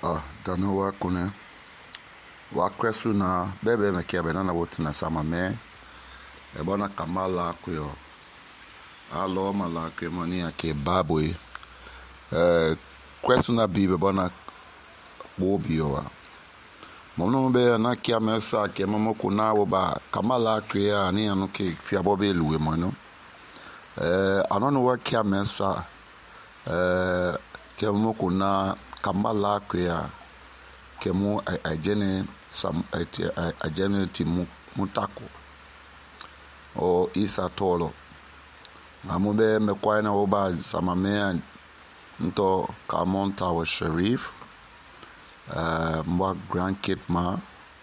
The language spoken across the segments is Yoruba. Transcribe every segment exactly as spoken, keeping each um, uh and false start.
Ah, dano wa kune wa kresu na bebe me kia benana wotina sama me e bona kamala kuyo alo mala ke moni ake babwe eh kresu na bibe bona bobio wa mono be na kia mesa ke momo kuna wo ba kamala kuya ni anu ke fia bobe luwe mono eh anono wa kia mesa eh ke momo kuna kamala kuya kemu ajene sam ajene ti mutako o isa tolo amube me kwaina oba samamea nto kamonta wa Sharif uh, mwa grandkid ma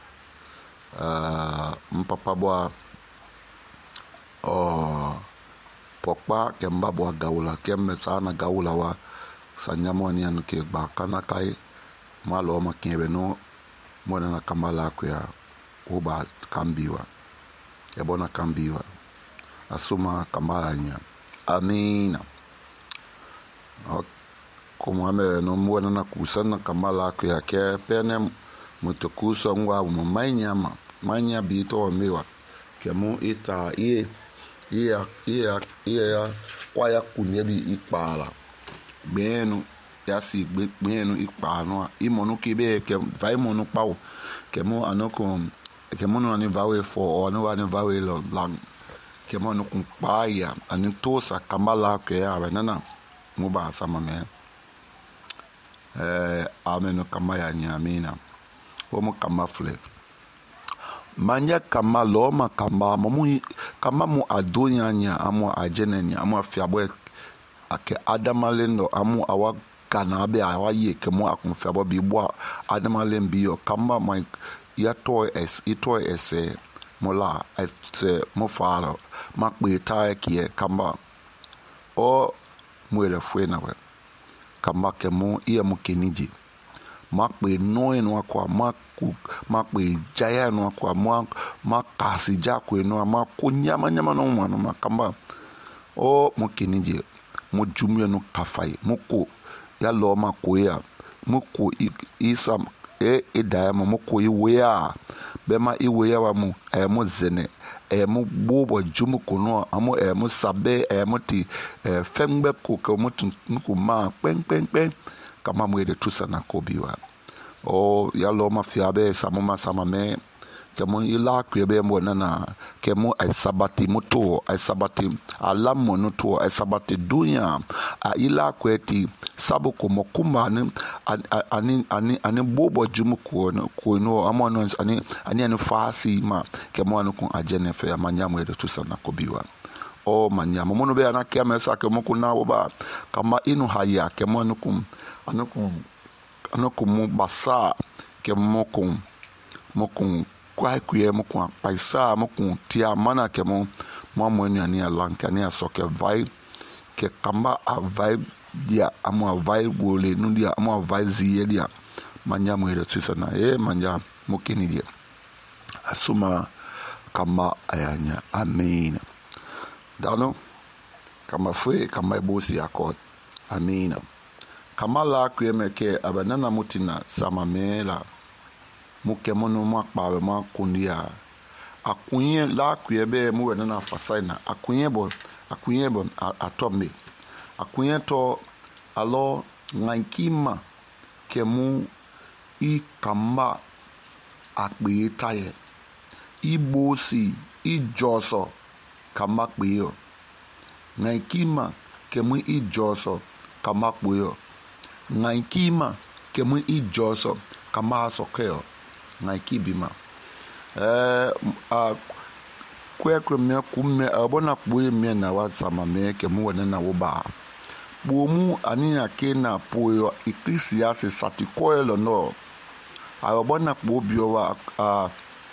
uh, mpapa bwa o pokpa kemba bwa gaula kemme sana gaula wa sanyamo ni anuke ba kana kai malo makebe no mwana na kamala kuya uba kambiwa ebona kambiwa asuma kamala nya amina como ame no mwana na kusana kamala kuya ke pene mutokuso ngwa mu manyama manya bito mewa ke mu ita ie ie ie ie kwa ya kunyebi ikpala benu yasi gbenu ikpano imonu kibe ke vai monu pawo ke mo anoko ke mo no ani vawe fo o no ani vawe lo lang ke mo no kun paya ani tosa kamala ke ya nana mo ba sama me eh ameno kamaya nyamina o mo kamafle manya kamalo ma kama mo kama mo adonya nya amo ajenenya amo afiabo ake adamalendo amo awa kana be awa ye kemo akunfa bo bi bo adamalen bi yo kamba my ya toy es itoy ese mola et mo faro makbe ta ki kamba o mwele fwe na we kamba kemo iya mo keniji makbe no eno akwa maku makbe jaya no akwa ma makasi jakwe no makunyama nyama no mano makamba o mo keniji mo jumye no kafai moko ya loma koya moko isam e edaya mo moko iwea bema iwea wa mu e mo zene e mo bobo jumu kono amo e mo sabe e mo ti e fembe ko ko mo tunku ma pen pen pen kama mo de tusa na kobiwa o ya loma fiabe samoma samame kemo ila kwebe mo nana kemo ai sabati moto ai sabati alamo no to ai sabati dunya a ila kweti sabo ko mokuma ani ani ani ani bobo jumu ko no ko no amono ani ani ani fasi ma kemo anu kun ajene fe amanyamo edo tusana ko biwa o manyamo mono be ana kema sa kemo kuna oba kama inu haya kemo anu kun anu kun anu kun basa kemo kun mokun kwa kuye mo kwa paisa mo kun tia mana ke mo mo mo ni ani alanka ni asoke vai ke kamba a vai dia amo vai bole no dia amo vai zie dia manya mo ere tsisa na e manya mo kini dia asuma kama ayanya amen dano kama fue kama bosi akot amen kama la kuye meke abanana mutina sama mela muke mono mo akpawe mo kundia akunye la kuyebe mo wena na fasaina akunye bo akunye bo atombe akunye to alo ngankima ke mu i kamba akpe taye ibosi ijoso kamba kpeyo ngankima ke mu ijoso kamba kpeyo ngankima ke mu ijoso kamba sokeo ngaiki bima eh a kwe kwe me kumme abona kwe me na wa sama me ke mu wona na wo ba bo mu ani ake na poyo ecclesia se satikoelo no abona kwo bio wa a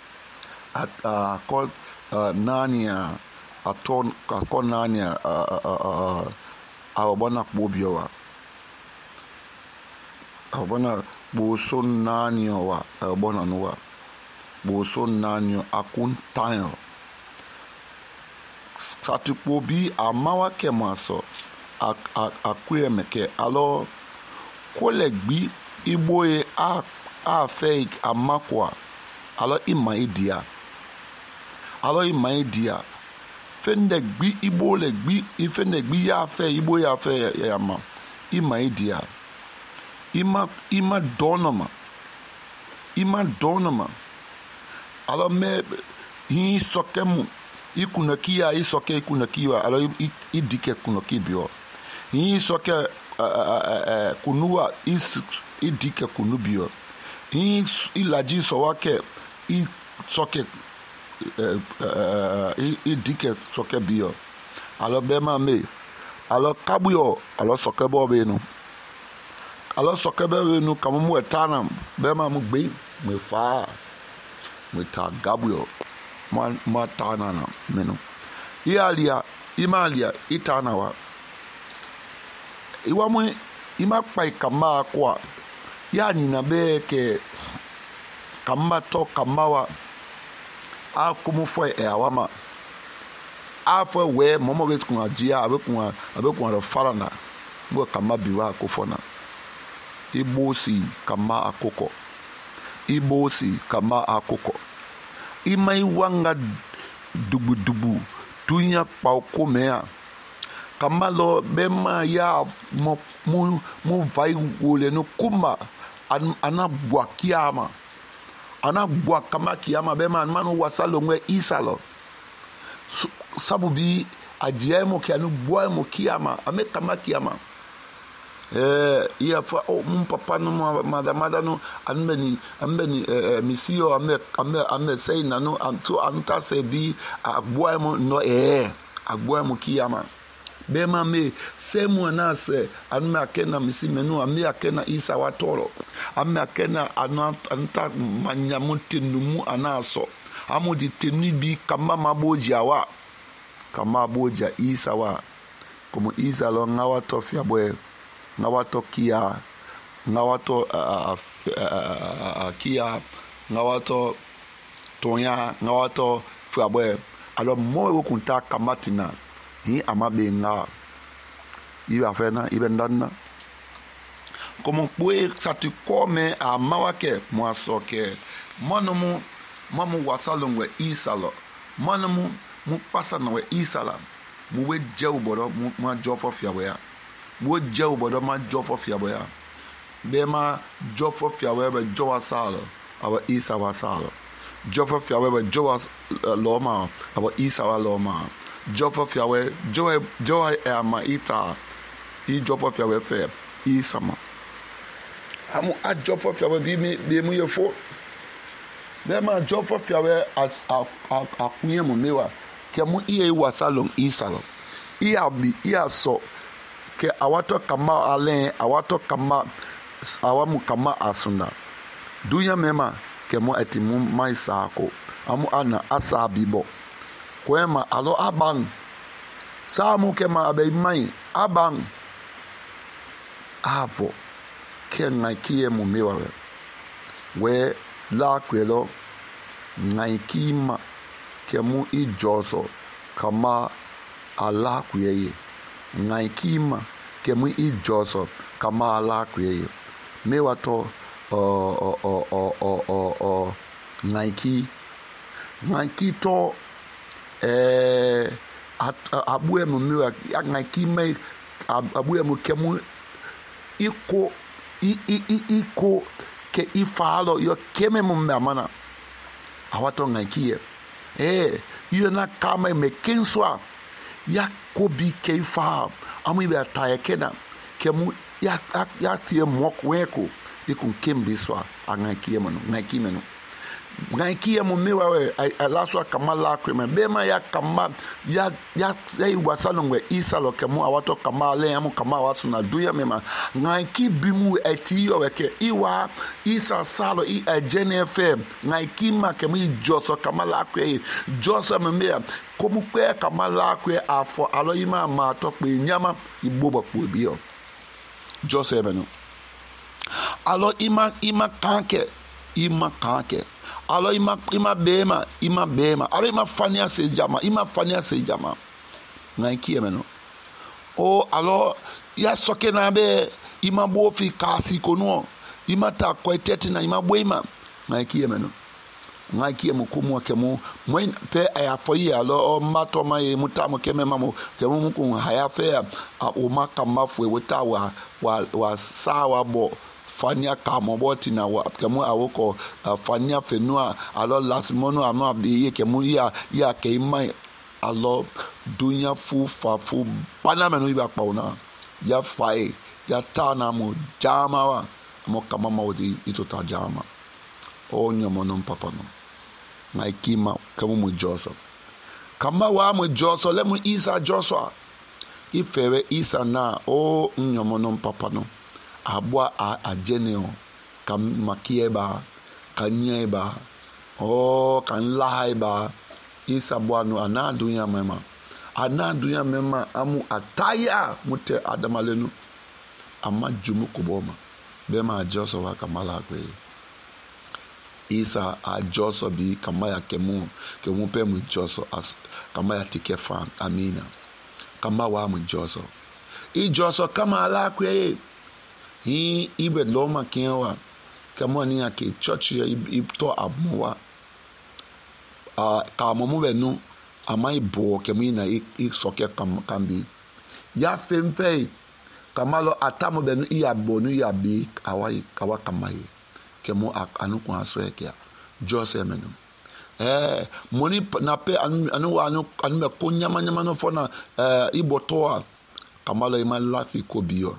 a call nania aton ka nania a abona kwo bio wa abona boso nanyo wa abona noa boso nanyo akuntanyo satikpo bi amawa kemaso akwe meke alo kolegbi iboye a a fake amakwa alo ima idia alo ima idia fende gbi ibo le gbi ifende gbi ya fe ibo ya fe ya ma ima idia ima ima donoma ima donoma alo me hi sokemu ikuna kia isoke ikuna kia alo idike kuna kibio hi soke uh, uh, uh, kunua is idike kunubio hi ilaji sowake i soke uh, uh, idike soke bio alo bema me alo kabio alo soke bobe no alo soke bobe no kamu etana bema mu gbe me fa me ta gabio ma ma tana na meno ialia imalia itana wa iwa mu ima pai kama kwa ya ni na be ke kama to kama wa a kumu fo e awama a fo we momo bet kun ajia abe kun abe kun ro farana bo kama biwa akofona ibosi kama akoko ibosi kama akoko imai wanga dubu dubu tunya pauko mea kamalo bema ya mo mu mu vai wole no kuma an, ana bua kiama ana bua kama kiama bema manu wasalo ngwe isalo sabu bi ajiemo ki anu bua mo kiama ame kama kiama eh ia fa o mun papa no madamada no anbeni anbeni eh, misio ame ame ame sei na no anto anta se bi agboa mo no eh agboa mo kiyama bema me semu na se anme akena misi menu ame akena isa watoro ame akena anu anta manyamuti numu anaso amudi tenu bi kama maboja wa kama boja isa wa como isa lo ngawa tofia boy ngawato kia ngawato uh, uh, uh, uh, kia ngawato tonya ngawato fuabwe alors mo wo kunta kamatina hi amabe nga iba fena ibendana como pue satu come a mawake mo asoke monomu mamu wasalongwe isalo monomu mu pasa no isala mu we jew boro mu ma jofo fiawe mo jew bodo ma jofo fiabo ya be ma jofo fiabo be jowa salo aba isa wa salo jofo fiabo be jowa loma aba isa wa loma jofo fiabo jowa jowa e ma ita i jofo fiabo fe isa ma amu a jofo fiabo bi mi bi mu yefo be ma jofo fiabo as a a kunye mo mewa ke mu iye wa salon isa lo iya bi iya so ke awato kama alen awato kama awamu kama asunda dunya mema ke mo etimu mai sako amu ana asa bibo kwema alo abang samu ke ma abai mai abang avo ke ngai mu mewa we la kwelo ngai kima ke mu ijoso kama ala kuyeye ngai kima ke mu ijoso kama ala kuyeye mewa to o o o o o o ngai ki ngai ki to eh abuye mu mewa ngai ki mai abuye mu ke mu iko i i i iko ke ifalo yo keme mu mamana awato ngai ki eh yo na kama me kenswa ya kobi ke fa amu be ataye kena ke mu ya ya tie mok weko ikun kembi swa angakie mano ngaki meno ngaki mo mewa we alaswa kama la krema bema ya kama ya ya ya wasalongwe isalo ke mu awato kama le amu kama wasuna duya mema ngaki bimu etiyo weke iwa isa salo i agene fm ngaki ma ke mu joso kama la kwe joso memea komu kwe kama la kwe afo aloyima ma to pe nyama iboba ku biyo joso emenu alo ima ima kanke ima kanke alo ima ima bema ima bema alo ima fania se jama ima fania se jama ngaki emenu o alo ya soke na be ima bo fi kasi kono imata kwetete na imabwema ngaikie meno ngaikie mukumu kemu mwen pe ayafoyi alo o mato mai mutamo keme mamo kemu muku hayafe o makamafwe wetawa wa wa sawa bo fania kamoboti na wa kemu awoko uh, fania fenua alo lasmono ama biye kemu ya ya keimai alo dunya fu fa fu panameno iba pauna ya fai ya tana mo jama wa mo kama mawdi itota jama o nyomono papa no na ikima kama mo joso kama wa mo joso le mo isa joso ifewe isa na o nyomono papa no abwa a ajeneo kam makieba kanyeba o kan laiba isa bwanu ana dunya mema ana dunya mema amu ataya mute adamalenu ama jumu kuboma bema ajoso wa kamala kwe isa ajoso bi kamaya kemu kemu pe mu joso as kamaya tikefa amina kama wa mu joso i joso kama ala kwe hi ibe loma kenwa kama ni ake church ya ipto abmowa a kama mu benu ama ibo kemu ina i soke kam kambi ya femfe kamalo atamo benu iya bonu ya bi awai kawa kamaye kemu anu kwa soekia jose menu eh moni na pe anu anu anu anu me kunyama nyama no fona eh ibotoa kamalo ima lafi kobio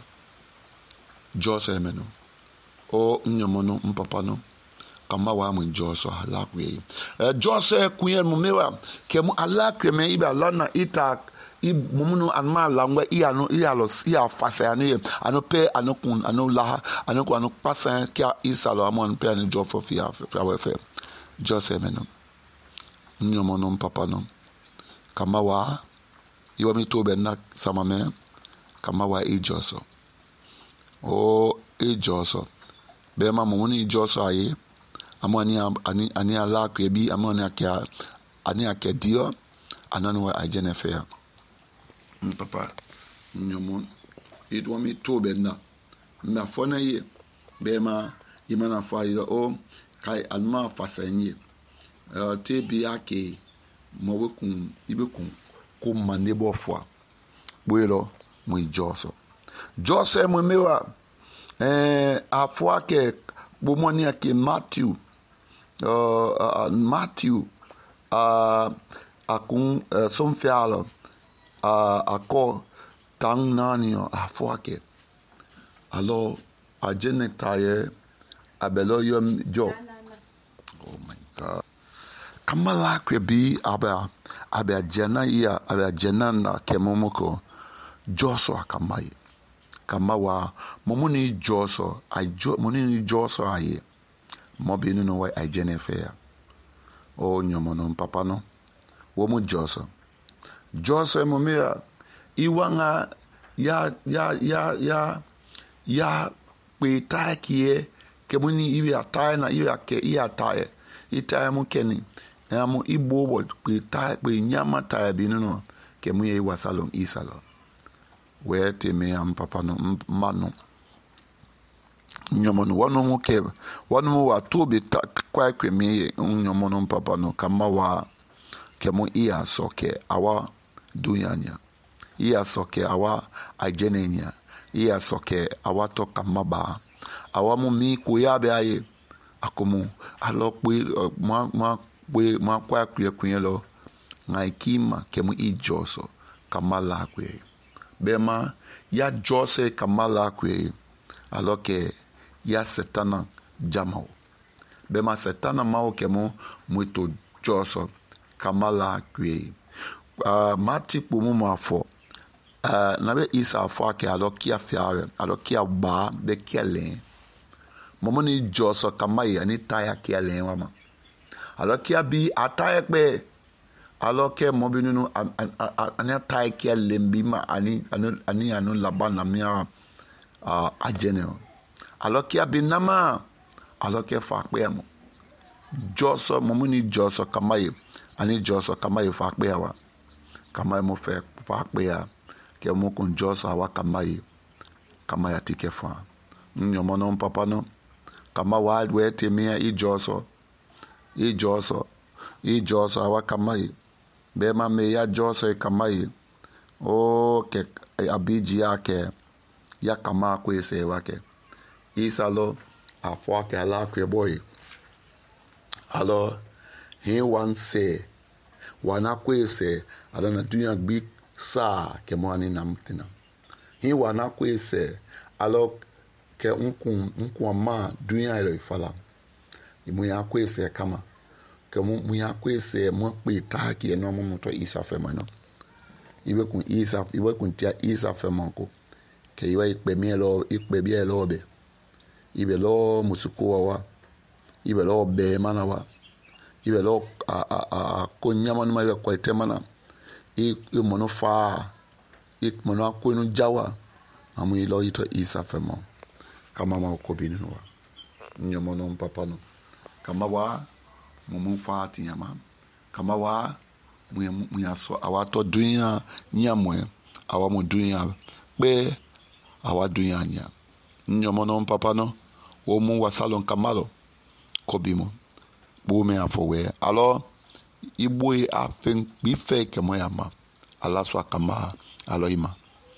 jose menu o nyomono mpapano kama wa mu jose halakwe eh jose kunye mumewa kemu alakwe me ibe alana ita i mumunu anma langwa i anu i alos i afasa anu anu pe anu kun anu la anu ko anu pasa kia isalo amon pe anu jofo fi afa we fe jose menu nyomono mpapano kama wa iwa mi to be na samame kama wa i joso o e joso be ma mumuni joso aye amani ani ani ala kwe bi amani akia ani akedio anani wa ajenefe papa nyomon it wa mi to be na na fona ye be ma imana fa ida o kai alma fasenye uh, te bi ake mo wekun ibekun ko manebo fwa boyelo mu joso jose mo mewa eh afwa ke bomoni ake Matthew uh, uh, Matthew uh, akun uh, somfialo uh, ako tang nanio afwa ke alo ajene taye abelo yom jo oh my god kamala kwebi aba aba jana ya aba jana na kemomoko joso akamai kama wa momuni joso ajo monini joso aye mobinu no wa ajenefe o nyomono papa no wo mu joso joso momia iwanga ya ya ya ya ya pe takie kemuni ibi ataye na ibi ake i ataye itaye mu keni na mu ibobo pe taye pe nyama taye binu no kemu ye wasalon isalo we te me am papa no manu nyomono wanu mu ke wanu mu wa to be kwa kwe me nyomono papa no kama wa kemu iya soke awa dunyanya iya soke awa ajenenya iya soke awa to kama ba awa mu mi ko ya be aye akomu alo pe ma ma pe ma kwa kwe kwe lo ngaikima kemu ijoso kama la kwe bema ya jose kamala kwe aloke ya setana jamao bema setana mao kemo muito joso kamala kwe uh, mati pumu mafo uh, nabe isa afo ake alokia fiare alokia ba be kiale momoni joso kamai ani taya kiale wama alokia bi ataya kwe aloke mobinu ani atai kia lembima ani anu ani anu labana mia uh, ajene aloke abinama aloke fakpe mo joso momuni joso kamaye ani joso kamaye fakpe wa kamaye mo fe fakpe ya ke mo kun joso wa kamaye kamaya tikefa nyomono papa no kama wa we temia ijoso ijoso ijoso awa kamai be ma me ya joso kamai o ke abiji yake ya kama kwese wake isalo afwa ke ala kwe boy alo he wan se wana kwese adana dunya gbi sa ke mwani namtina he wana kwese alo ke nkun nkun ma dunya ile ifala imu ya kwese kama ke mu ya kwese mo pe ta ki eno mo to isa fe mo no ibe kun isa ibe kun tia isa fe mo ko ke iwe ipe mi lo ipe bi lo be ibe lo musuko wa ibe lo be mana wa ibe lo a a a ko nyama no ma ibe ko ite mana i i mono fa i mono ko no jawa amu ilo ito isa fe mo kama ma ko binu wa nyomo no papa no kama wa mumu fa ti nyama kama wa mu ya so awato dunya nyamwe awa mu dunya pe awa dunya nya nyomo no papa no wo mu wasalon kamalo kobimo bo me afowe alo ibo afen bi fe kemo yama ala so kama alo ima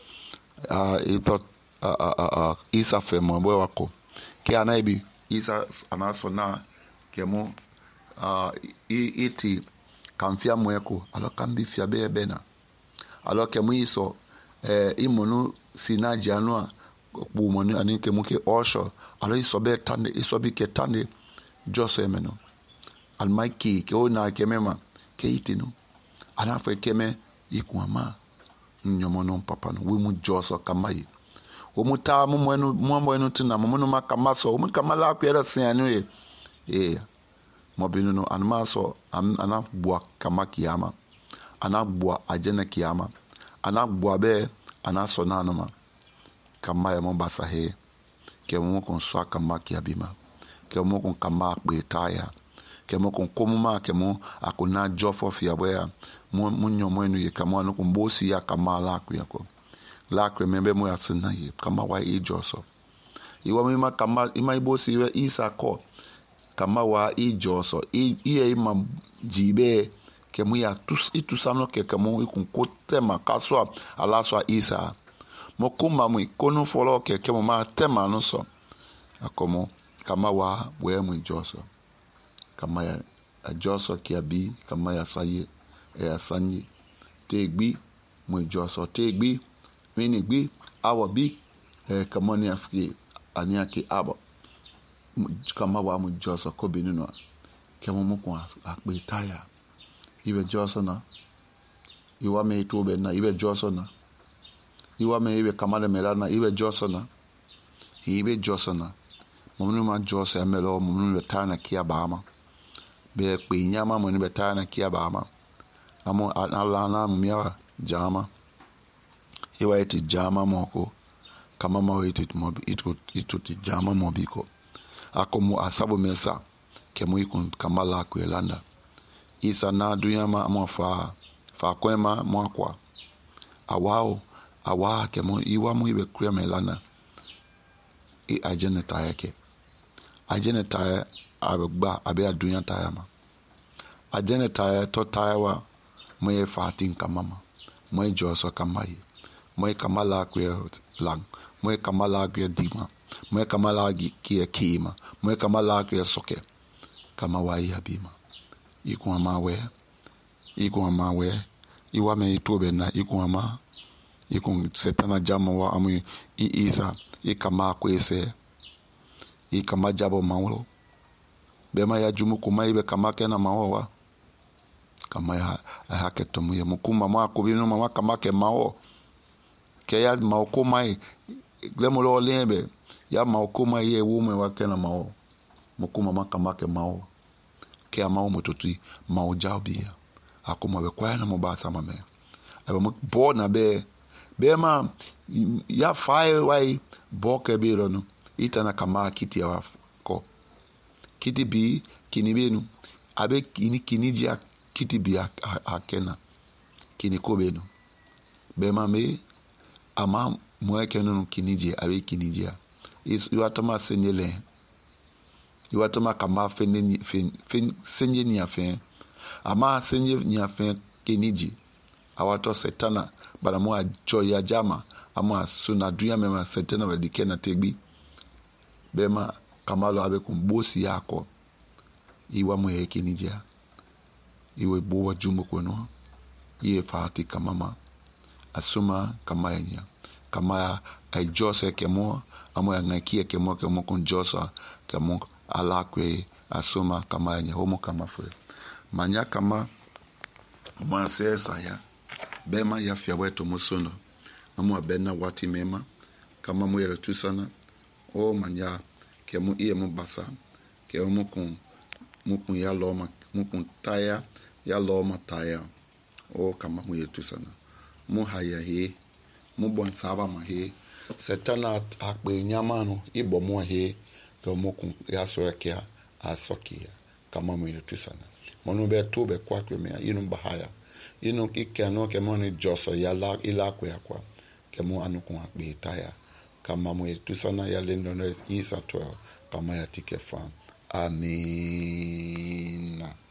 ah ito ah ah isa fe mo bo wako ke anaibi isa anaso na kemo ah iti kamfia mweko alo kambi fia bebe na alo kemo iso eh imunu sinaji anua bu moni anike muke osho alo iso be tande iso bi ke tande jose meno almaiki ke ona kemema ke itinu ana fe keme ikuama nyomo no papa no we mu joso kamai o muta mu mwenu mu mwenu tina mu no makamaso mu kamala kwera sianu e eh mobinu no anmaso ana bua kama kiyama ana bua ajena kiyama ana bua be ana sonano ma kama ya mombasa he ke mo kon so kama kiyabima ke mo kon kama betaya ke mo kon komuma ke mo akuna jofo fiabwe mo munyo mo enu ye kama no kon bosi ya kama la kuyako la kremembe mo yasina ye kama wa ijoso iwa mima kama ima ibosi we isa ko kama wa ijoso iye ima jibe ke mo ya tus itusano ke kamo ikun kotema kaswa alaswa isa mo kuma mu ikono folo ke ke mo ma tema no so akomo kama wa we mu ijoso kama ya ajoso kiabi kama ya saye ya sanyi tegbi mu ijoso tegbi mini gbi awo bi eh kama ni afiki ania ki abo kama wa mu ijoso ko binu no ke mo mu ko akpe taya ibe joso na iwa me to be na ibe joso na iwa me ibe kama le melana ibe joso na ibe joso na momnu ma joso emelo momnu le tana kia bama be pe nyama mo ni be tana kia bama amo ala na mia jama iwa eti jama moko kama ma eti mobi itu itu ti jama mobiko akomu asabo mesa kemu ikun kama la kwelanda isa na dunya ma mo fa fa kwema mo kwa awao awa kemu iwa mu ibe krema lana e ajene tayake ajene taya abegba abe adunya taya ma ajene taya to tayawa mo e fatin kamama mo e joso kamai mo e kamala kwe lang mo e kamala kwe dima mo e kamala ki kima mo e kamala kwe soke kama wai habima iku amawe iku amawe iwa me itobe na iku ama iku setana jama wa amu i isa ikama kwese ikama jabo mawlo bema ya jumu kuma ibe kama kena mawa kama ya hake tomu ya mukuma ma ko binu ma kama ke mawo ke ya ma ko mai glemo lo lebe ya ma ko mai ye wume wa kena mawo mukuma ma kama ke mawo ke amawo mututi mawo jabia akoma be kwa na mo ba sama me ebe mo bo na be be ma ya fai wai bo ke be no itana kama kiti ya ko kiti bi kini benu abe kini kini dia kiti bi akena kini ko benu be ma me ama mo ekenu kini dia abe kini dia is you atoma senyele iwatoma kama fenye fen senye ni afen ama senye ni afen keniji awato setana bana mo ajoya jama ama suna duya mema setana badikena tegbi bema kamalo abe kumbosi yako iwa mo yekinija iwe bowa jumbo kweno iye fati kamama asuma kama yenya kama ai jose kemo amo ya ngakia kemo kemo kon josa kemo alakwe asuma kama yenya homo kama fue manya kama masesa ya bema ya fia wetu musono amo abena wati mema kama mwere tusana o manya kemo iye mubasa kemo kon mukun ya loma mukun taya ya loma taya o kama mwere tusana mu haya he mu bon saba ma he setana akpe nyamano ibo mu he to mukun ya so ya asokia kama mwere tusana monu be to be kwa klome inu bahaya inu kikano kemo ni joso ya la ila kwa kwa kemo anukun akpe taya kama mwere tusana ya lendo no isa to kama ya tikefa amen.